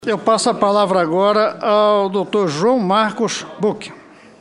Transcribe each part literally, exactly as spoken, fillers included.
Eu passo a palavra agora ao doutor João Marcos Buch.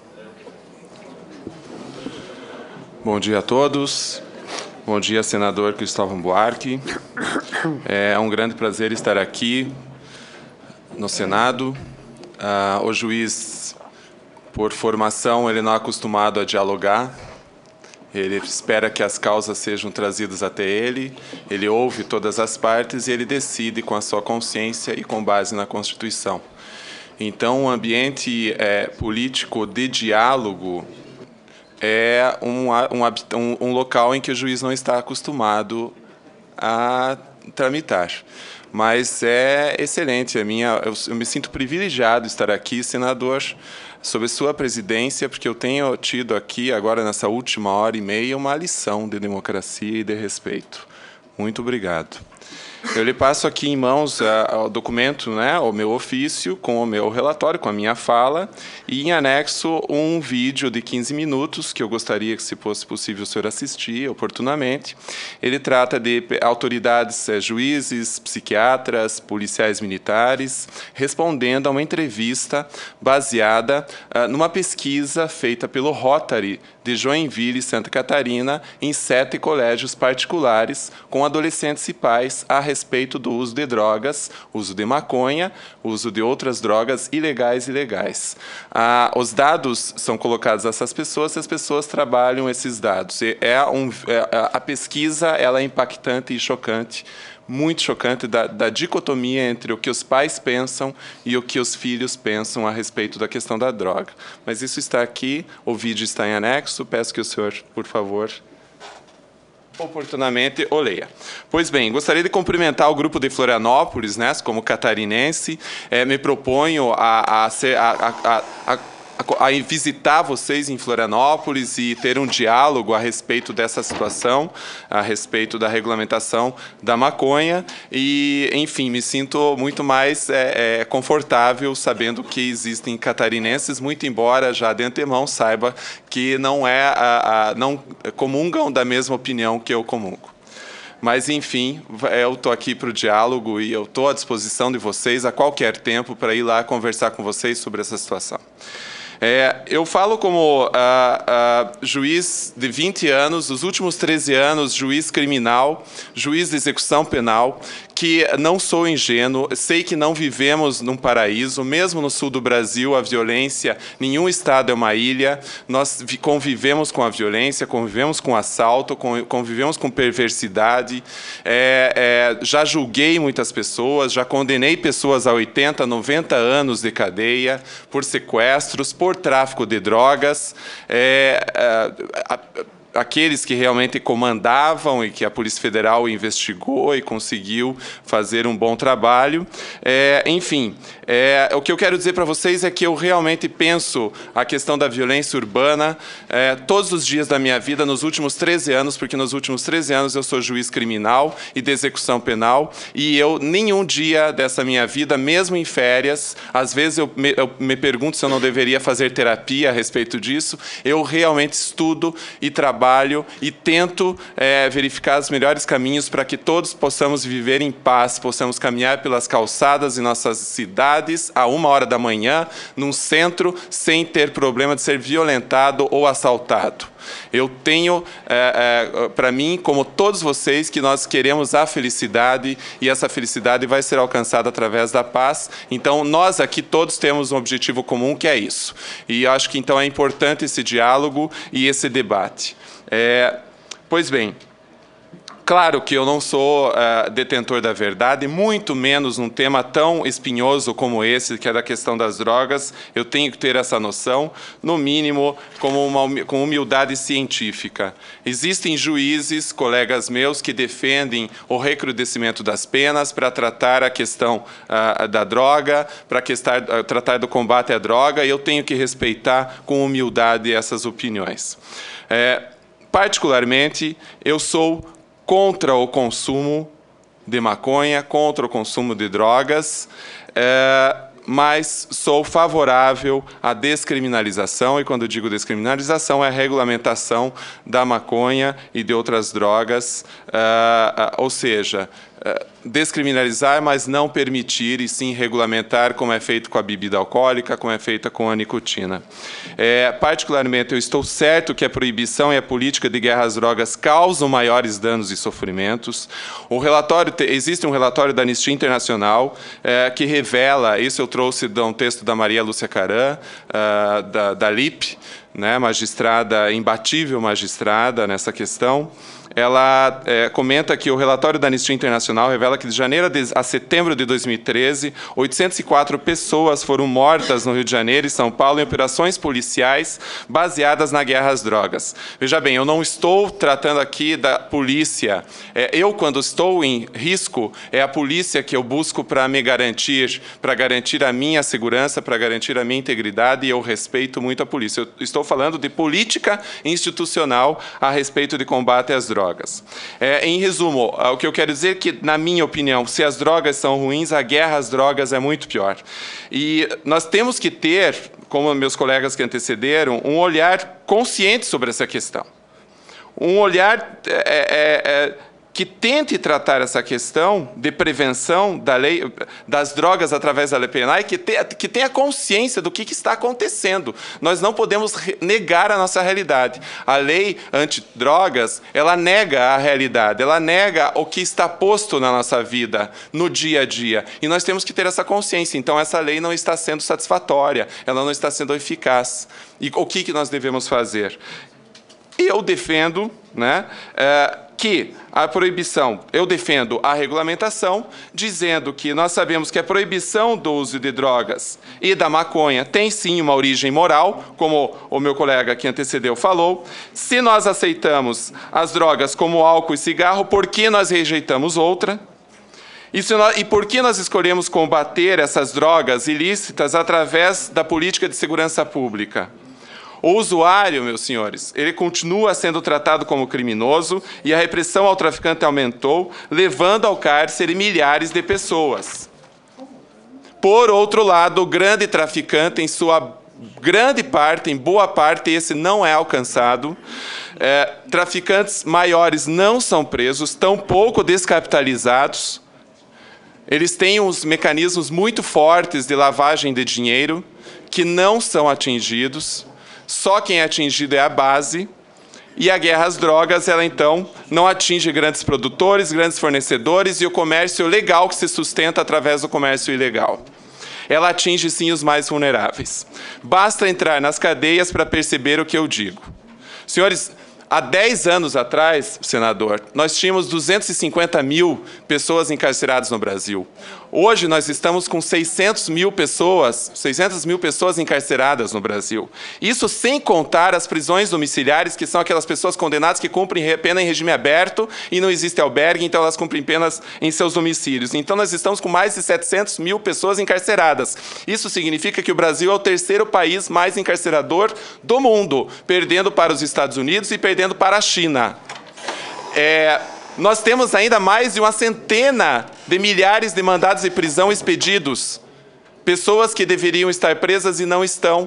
Bom dia a todos. Bom dia, senador Cristóvão Buarque. É um grande prazer estar aqui no Senado. Ah, o juiz, por formação, ele não é acostumado a dialogar. Ele espera que as causas sejam trazidas até ele, ele ouve todas as partes e ele decide com a sua consciência e com base na Constituição. Então, o ambiente é, político de diálogo é um, um, um local em que o juiz não está acostumado a tramitar. Mas é excelente, a minha, eu, eu me sinto privilegiado de estar aqui, senador, sob sua presidência, porque eu tenho tido aqui, agora nessa última hora e meia, uma lição de democracia e de respeito. Muito obrigado. Eu lhe passo aqui em mãos uh, o documento, né, o meu ofício, com o meu relatório, com a minha fala, e em anexo um vídeo de quinze minutos, que eu gostaria que, se fosse possível, o senhor assistir oportunamente. Ele trata de autoridades, uh, juízes, psiquiatras, policiais militares, respondendo a uma entrevista baseada uh, numa pesquisa feita pelo Rotary de Joinville, Santa Catarina, em sete colégios particulares, com adolescentes e pais a respeito do uso de drogas, uso de maconha, uso de outras drogas ilegais e legais. Ah, os dados são colocados a essas pessoas, e as pessoas trabalham esses dados. E é um, é, a pesquisa ela é impactante e chocante, muito chocante, da, da dicotomia entre o que os pais pensam e o que os filhos pensam a respeito da questão da droga. Mas isso está aqui, o vídeo está em anexo, peço que o senhor, por favor, oportunamente o leia. Pois bem, gostaria de cumprimentar o grupo de Florianópolis, né, como catarinense, é, me proponho a, a, ser, a, a, a, a visitar vocês em Florianópolis e ter um diálogo a respeito dessa situação, a respeito da regulamentação da maconha e, enfim, me sinto muito mais é, é, confortável sabendo que existem catarinenses, muito embora já de antemão saiba que não, é a, a, não comungam da mesma opinião que eu comungo. Mas, enfim, eu estou aqui para o diálogo e eu estou à disposição de vocês a qualquer tempo para ir lá conversar com vocês sobre essa situação. É, eu falo como uh, uh, juiz de vinte anos, os últimos treze anos, juiz criminal, juiz de execução penal, que não sou ingênuo, sei que não vivemos num paraíso, mesmo no sul do Brasil, a violência, nenhum estado é uma ilha, nós convivemos com a violência, convivemos com assalto, convivemos com perversidade, é, é, já julguei muitas pessoas, já condenei pessoas a oitenta, noventa anos de cadeia por sequestros, por tráfico de drogas, é, é, aqueles que realmente comandavam e que a Polícia Federal investigou e conseguiu fazer um bom trabalho. É, enfim, é, o que eu quero dizer para vocês é que eu realmente penso a questão da violência urbana é, todos os dias da minha vida, nos últimos treze anos, porque nos últimos treze anos eu sou juiz criminal e de execução penal, e eu, nenhum dia dessa minha vida, mesmo em férias, às vezes eu me, eu me pergunto se eu não deveria fazer terapia a respeito disso, eu realmente estudo e trabalho trabalho e tento é, verificar os melhores caminhos para que todos possamos viver em paz, possamos caminhar pelas calçadas de nossas cidades a uma hora da manhã, num centro, sem ter problema de ser violentado ou assaltado. Eu tenho, é, é, para mim, como todos vocês, que nós queremos a felicidade e essa felicidade vai ser alcançada através da paz. Então, nós aqui todos temos um objetivo comum, que é isso. E eu acho que, então, é importante esse diálogo e esse debate. É, pois bem, claro que eu não sou uh, detentor da verdade, muito menos num tema tão espinhoso como esse, que é da questão das drogas. Eu tenho que ter essa noção, no mínimo, como uma, com humildade científica. Existem juízes, colegas meus, que defendem o recrudescimento das penas para tratar a questão uh, da droga, para uh, tratar do combate à droga, e eu tenho que respeitar com humildade essas opiniões. É, particularmente, eu sou contra o consumo de maconha, contra o consumo de drogas, é, mas sou favorável à descriminalização, e quando digo descriminalização, é a regulamentação da maconha e de outras drogas, uh, uh, ou seja, descriminalizar, mas não permitir, e sim regulamentar, como é feito com a bebida alcoólica, como é feita com a nicotina. É, particularmente, eu estou certo que a proibição e a política de guerra às drogas causam maiores danos e sofrimentos. O relatório, existe um relatório da Anistia Internacional é, que revela, isso eu trouxe de um texto da Maria Lúcia Caram, uh, da, da L I P, né, magistrada, imbatível magistrada nessa questão. Ela é, comenta que o relatório da Anistia Internacional revela que de janeiro a setembro de dois mil e treze, oitocentas e quatro pessoas foram mortas no Rio de Janeiro e São Paulo em operações policiais baseadas na guerra às drogas. Veja bem, eu não estou tratando aqui da polícia. É, eu, quando estou em risco, é a polícia que eu busco para me garantir, para garantir a minha segurança, para garantir a minha integridade, e eu respeito muito a polícia. Eu estou falando de política institucional a respeito de combate às drogas. Drogas. É, em resumo, o que eu quero dizer é que, na minha opinião, se as drogas são ruins, a guerra às drogas é muito pior. E nós temos que ter, como meus colegas que antecederam, um olhar consciente sobre essa questão. Um olhar é, é, é, que tente tratar essa questão de prevenção da lei, das drogas através da lei penal, e que, te, que tenha consciência do que, que está acontecendo. Nós não podemos negar a nossa realidade. A lei antidrogas, ela nega a realidade, ela nega o que está posto na nossa vida, no dia a dia. E nós temos que ter essa consciência. Então, essa lei não está sendo satisfatória, ela não está sendo eficaz. E o que, que nós devemos fazer? Eu defendo, né, é, que a proibição, eu defendo a regulamentação, dizendo que nós sabemos que a proibição do uso de drogas e da maconha tem sim uma origem moral, como o meu colega que antecedeu falou. Se nós aceitamos as drogas como álcool e cigarro, por que nós rejeitamos outra? E, se nós, e por que nós escolhemos combater essas drogas ilícitas através da política de segurança pública? O usuário, meus senhores, ele continua sendo tratado como criminoso e a repressão ao traficante aumentou, levando ao cárcere milhares de pessoas. Por outro lado, o grande traficante, em sua grande parte, em boa parte, esse não é alcançado. É, traficantes maiores não são presos, tampouco descapitalizados. Eles têm uns mecanismos muito fortes de lavagem de dinheiro que não são atingidos. Só quem é atingido é a base, e a guerra às drogas, ela então não atinge grandes produtores, grandes fornecedores e o comércio legal que se sustenta através do comércio ilegal. Ela atinge sim os mais vulneráveis. Basta entrar nas cadeias para perceber o que eu digo. Senhores, há dez anos atrás, senador, nós tínhamos duzentos e cinquenta mil pessoas encarceradas no Brasil. Hoje nós estamos com seiscentas mil pessoas, seiscentas mil pessoas encarceradas no Brasil. Isso sem contar as prisões domiciliares, que são aquelas pessoas condenadas que cumprem pena em regime aberto e não existe albergue, então elas cumprem penas em seus domicílios. Então nós estamos com mais de setecentas mil pessoas encarceradas. Isso significa que o Brasil é o terceiro país mais encarcerador do mundo, perdendo para os Estados Unidos e perdendo para a China. É... Nós temos ainda mais de uma centena de milhares de mandados de prisão expedidos. Pessoas que deveriam estar presas e não estão.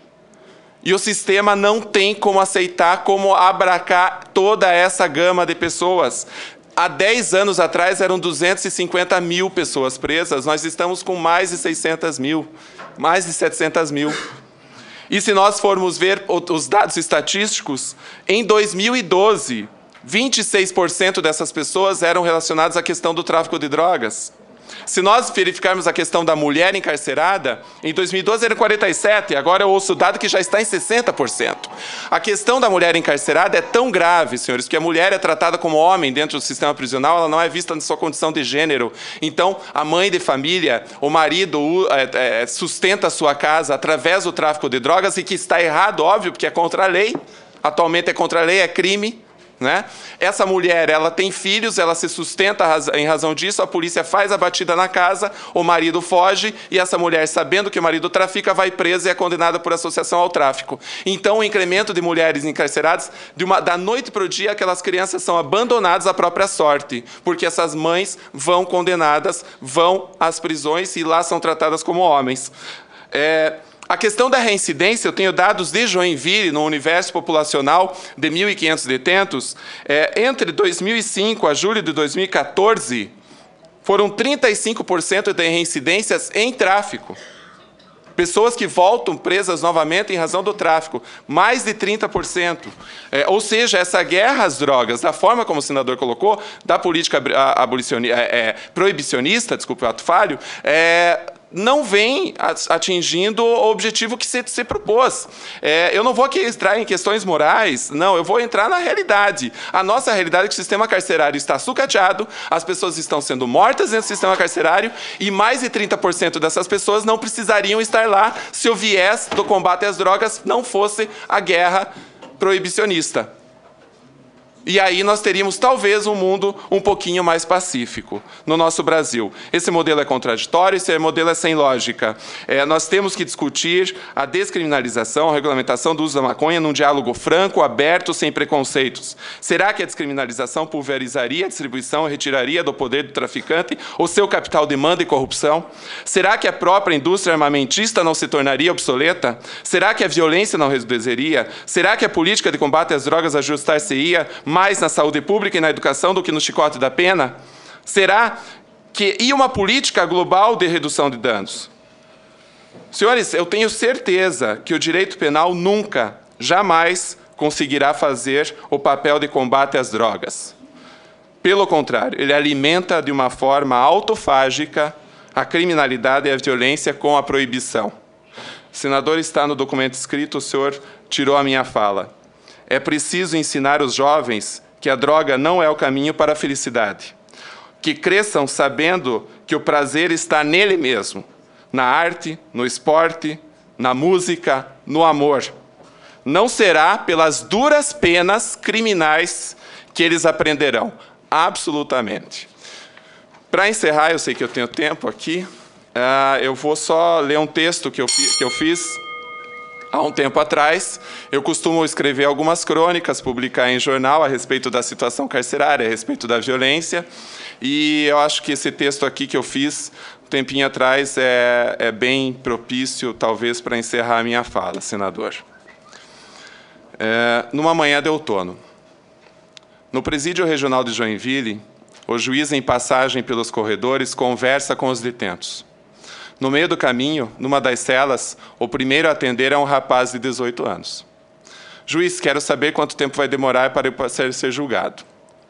E o sistema não tem como aceitar, como abraçar toda essa gama de pessoas. Há dez anos atrás eram duzentas e cinquenta mil pessoas presas, nós estamos com mais de seiscentas mil, mais de setecentas mil. E se nós formos ver os dados estatísticos, em dois mil e doze... vinte e seis por cento dessas pessoas eram relacionadas à questão do tráfico de drogas. Se nós verificarmos a questão da mulher encarcerada, em dois mil e doze era quarenta e sete por cento, agora eu ouço o dado que já está em sessenta por cento. A questão da mulher encarcerada é tão grave, senhores, que a mulher é tratada como homem dentro do sistema prisional, ela não é vista na sua condição de gênero. Então, a mãe de família, o marido é, é, sustenta a sua casa através do tráfico de drogas, e que está errado, óbvio, porque é contra a lei. Atualmente é contra a lei, é crime. Né? Essa mulher, ela tem filhos, ela se sustenta em razão disso, a polícia faz a batida na casa, o marido foge e essa mulher, sabendo que o marido trafica, vai presa e é condenada por associação ao tráfico. Então, o incremento de mulheres encarceradas, de uma, da noite para o dia, aquelas crianças são abandonadas à própria sorte, porque essas mães vão condenadas, vão às prisões e lá são tratadas como homens. É... A questão da reincidência, eu tenho dados de Joinville, no universo populacional de mil e quinhentos detentos, é, entre dois mil e cinco a julho de dois mil e quatorze, Foram trinta e cinco por cento de reincidências em tráfico. Pessoas que voltam presas novamente em razão do tráfico, mais de trinta por cento. É, ou seja, essa guerra às drogas, da forma como o senador colocou, da política abolicionista, é, é, proibicionista, desculpe o ato falho, é, não vem atingindo o objetivo que se, se propôs. É, eu não vou aqui entrar em questões morais, não, eu vou entrar na realidade. A nossa realidade é que o sistema carcerário está sucateado, as pessoas estão sendo mortas dentro do sistema carcerário e mais de trinta por cento dessas pessoas não precisariam estar lá se o viés do combate às drogas não fosse a guerra proibicionista. E aí nós teríamos, talvez, um mundo um pouquinho mais pacífico no nosso Brasil. Esse modelo é contraditório, esse modelo é sem lógica. É, nós temos que discutir a descriminalização, a regulamentação do uso da maconha num diálogo franco, aberto, sem preconceitos. Será que a descriminalização pulverizaria a distribuição e retiraria do poder do traficante o seu capital demanda e corrupção? Será que a própria indústria armamentista não se tornaria obsoleta? Será que a violência não reduziria? Será que a política de combate às drogas ajustar-se-ia mais na saúde pública e na educação do que no chicote da pena? Será que... E uma política global de redução de danos? Senhores, eu tenho certeza que o direito penal nunca, jamais conseguirá fazer o papel de combate às drogas. Pelo contrário, ele alimenta de uma forma autofágica a criminalidade e a violência com a proibição. O senador está no documento escrito, o senhor tirou a minha fala. É preciso ensinar os jovens que a droga não é o caminho para a felicidade. Que cresçam sabendo que o prazer está nele mesmo, na arte, no esporte, na música, no amor. Não será pelas duras penas criminais que eles aprenderão, absolutamente. Para encerrar, eu sei que eu tenho tempo aqui, uh, eu vou só ler um texto que eu, que eu fiz há um tempo atrás. Eu costumo escrever algumas crônicas, publicar em jornal a respeito da situação carcerária, a respeito da violência, e eu acho que esse texto aqui que eu fiz um tempinho atrás é, é bem propício, talvez, para encerrar a minha fala, senador. É, numa manhã de outono, no presídio regional de Joinville, o juiz, em passagem pelos corredores, conversa com os detentos. No meio do caminho, numa das celas, o primeiro a atender é um rapaz de dezoito anos. Juiz, quero saber quanto tempo vai demorar para eu ser, ser julgado.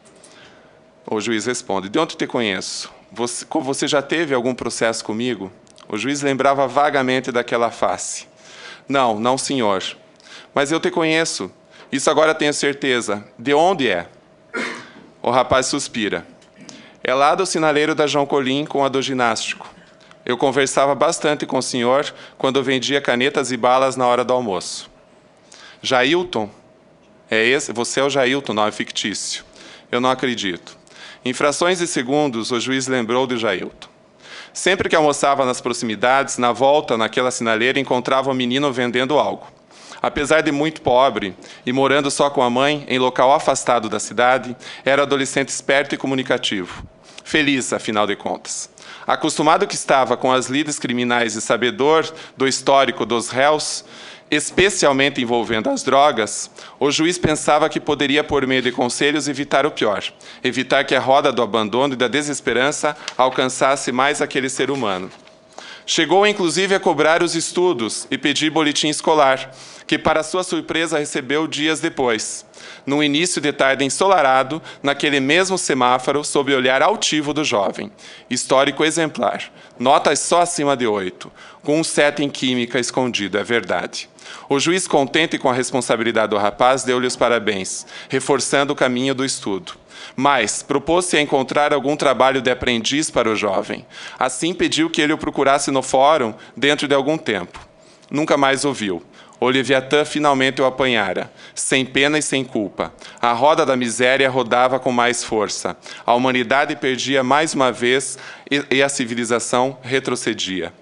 O juiz responde, de onde te conheço? Você, você já teve algum processo comigo? O juiz lembrava vagamente daquela face. Não, não, senhor. Mas eu te conheço. Isso agora tenho certeza. De onde é? O rapaz suspira. É lá do sinaleiro da João Colim com a do ginástico. Eu conversava bastante com o senhor quando vendia canetas e balas na hora do almoço. Jailton? É esse? Você é o Jailton, não é fictício. Eu não acredito. Em frações de segundos, o juiz lembrou de Jailton. Sempre que almoçava nas proximidades, na volta, naquela sinaleira, encontrava um menino vendendo algo. Apesar de muito pobre e morando só com a mãe, em local afastado da cidade, era adolescente esperto e comunicativo. Feliz, afinal de contas. Acostumado que estava com as lides criminais e sabedor do histórico dos réus, especialmente envolvendo as drogas, o juiz pensava que poderia, por meio de conselhos, evitar o pior. Evitar que a roda do abandono e da desesperança alcançasse mais aquele ser humano. Chegou, inclusive, a cobrar os estudos e pedir boletim escolar, que, para sua surpresa, recebeu dias depois, no início de tarde ensolarado, naquele mesmo semáforo, sob o olhar altivo do jovem. Histórico exemplar. Notas só acima de oito, com um sete em química escondido, é verdade. O juiz, contente com a responsabilidade do rapaz, deu-lhe os parabéns, reforçando o caminho do estudo. Mas propôs-se a encontrar algum trabalho de aprendiz para o jovem. Assim pediu que ele o procurasse no fórum dentro de algum tempo. Nunca mais o viu. O Leviatã finalmente o apanhara, sem pena e sem culpa. A roda da miséria rodava com mais força. A humanidade perdia mais uma vez e a civilização retrocedia.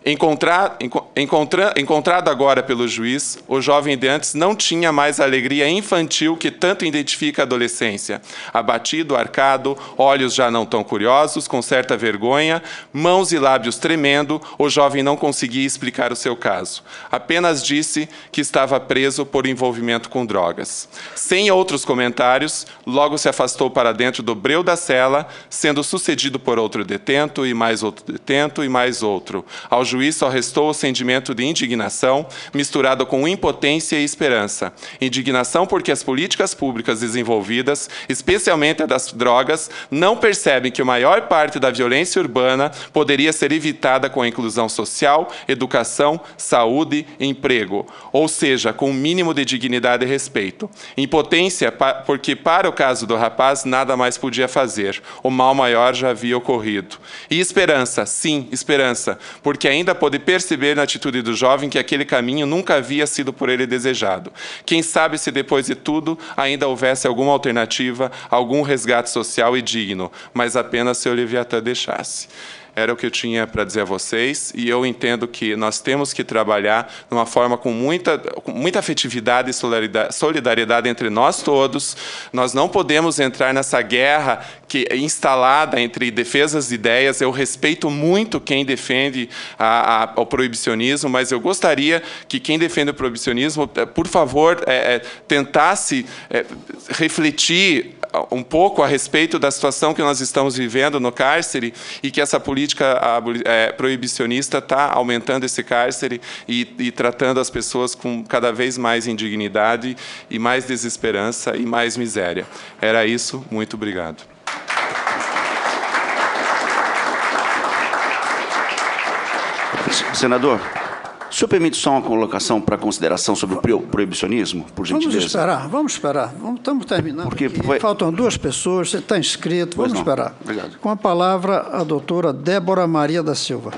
Encontra, encontra, encontrado agora pelo juiz, o jovem de antes não tinha mais a alegria infantil que tanto identifica a adolescência. Abatido, arcado, olhos já não tão curiosos, com certa vergonha, mãos e lábios tremendo, o jovem não conseguia explicar o seu caso. Apenas disse que estava preso por envolvimento com drogas. Sem outros comentários, logo se afastou para dentro do breu da cela, sendo sucedido por outro detento, e mais outro detento, e mais outro. Ao juiz só restou o sentimento de indignação, misturado com impotência e esperança. Indignação porque as políticas públicas desenvolvidas, especialmente a das drogas, não percebem que a maior parte da violência urbana poderia ser evitada com a inclusão social, educação, saúde e emprego, ou seja, com o um mínimo de dignidade e respeito. Impotência porque, para o caso do rapaz, nada mais podia fazer. O mal maior já havia ocorrido. E esperança, sim, esperança, porque ainda ainda pôde perceber na atitude do jovem que aquele caminho nunca havia sido por ele desejado. Quem sabe se depois de tudo ainda houvesse alguma alternativa, algum resgate social e digno, mas apenas se o Leviatã deixasse. Era o que eu tinha para dizer a vocês, e eu entendo que nós temos que trabalhar de uma forma com muita, com muita afetividade e solidariedade, solidariedade entre nós todos. Nós não podemos entrar nessa guerra que é instalada entre defesas e ideias. Eu respeito muito quem defende a, a, o proibicionismo, mas eu gostaria que quem defende o proibicionismo, por favor, é, é, tentasse é, refletir um pouco a respeito da situação que nós estamos vivendo no cárcere e que essa política é, proibicionista está aumentando esse cárcere e, e tratando as pessoas com cada vez mais indignidade e mais desesperança e mais miséria. Era isso. Muito obrigado. Senador, o senhor permite só uma colocação para consideração sobre o proibicionismo, por gentileza? Vamos esperar, vamos esperar. Vamos, estamos terminando. Porque aqui. foi... Faltam duas pessoas, você está inscrito, vamos esperar. Obrigado. Com a palavra, a doutora Débora Maria da Silva.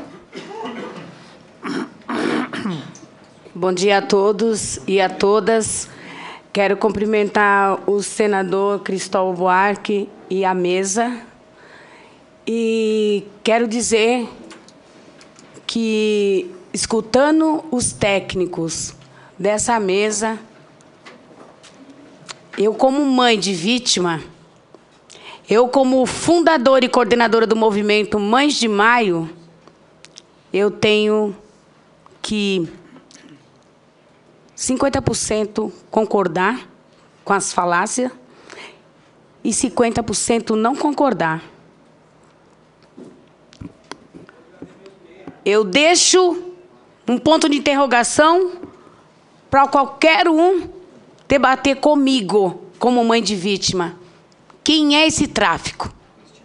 Bom dia a todos e a todas. Quero cumprimentar o senador Cristóvão Buarque e a mesa. E quero dizer que, escutando os técnicos dessa mesa, eu, como mãe de vítima, eu, como fundadora e coordenadora do movimento Mães de Maio, eu tenho que cinquenta por cento concordar com as falácias e cinquenta por cento não concordar. Eu deixo um ponto de interrogação para qualquer um debater comigo, como mãe de vítima. Quem é esse tráfico?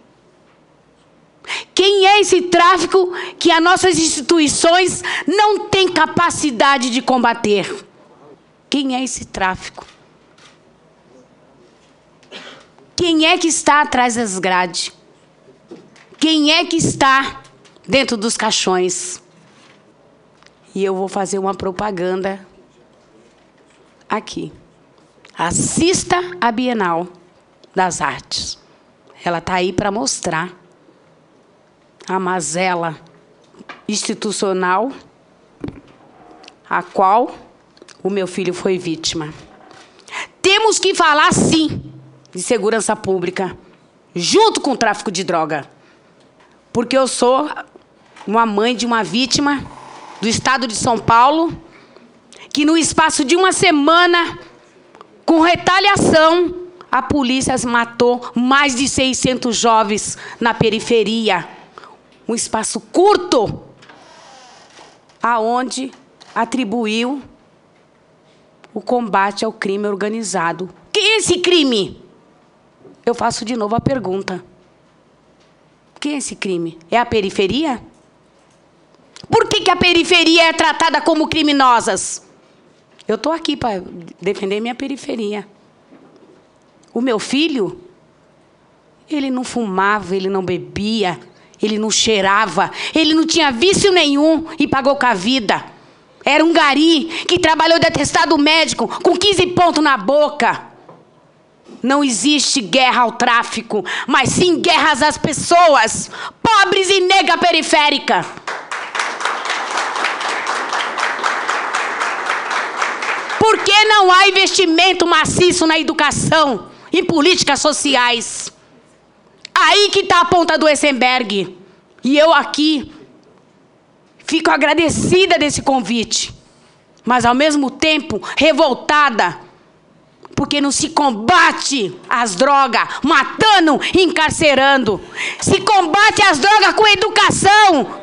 Quem é esse tráfico que as nossas instituições não têm capacidade de combater? Quem é esse tráfico? Quem é que está atrás das grades? Quem é que está dentro dos caixões? E eu vou fazer uma propaganda aqui. Assista a Bienal das Artes. Ela está aí para mostrar a mazela institucional a qual o meu filho foi vítima. Temos que falar, sim, de segurança pública, junto com o tráfico de droga. Porque eu sou uma mãe de uma vítima do estado de São Paulo, que no espaço de uma semana, com retaliação, a polícia matou mais de seiscentos jovens na periferia. Um espaço curto, aonde atribuiu o combate ao crime organizado. Que é esse crime? Eu faço de novo a pergunta. Que é esse crime? É a periferia? Por que que a periferia é tratada como criminosas? Eu estou aqui para defender minha periferia. O meu filho, ele não fumava, ele não bebia, ele não cheirava, ele não tinha vício nenhum e pagou com a vida. Era um gari que trabalhou de atestado médico com quinze pontos na boca. Não existe guerra ao tráfico, mas sim guerras às pessoas, pobres e nega periférica. Porque não há investimento maciço na educação, em políticas sociais. Aí que está a ponta do iceberg. E eu aqui fico agradecida desse convite, mas ao mesmo tempo revoltada, porque não se combate as drogas matando e encarcerando. Se combate as drogas com educação,